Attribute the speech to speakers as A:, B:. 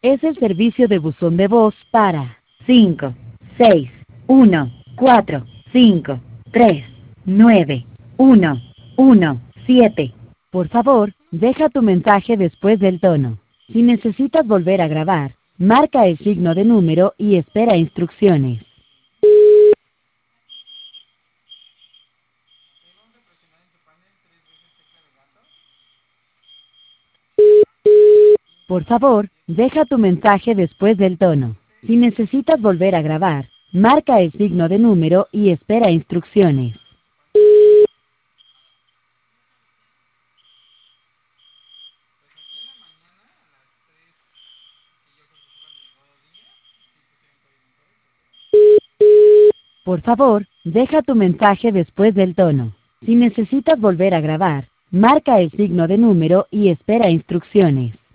A: es el servicio de buzón de voz para 5, 6, 1, 4, 5, 3, 9, 1, 1, 7. Por favor, deja tu mensaje después del tono. Si necesitas volver a grabar, marca el signo de número y espera instrucciones. Por favor, deja tu mensaje después del tono. Si necesitas volver a grabar, marca el signo de número y espera instrucciones. Por favor, deja tu mensaje después del tono. Si necesitas volver a grabar, marca el signo de número y espera instrucciones.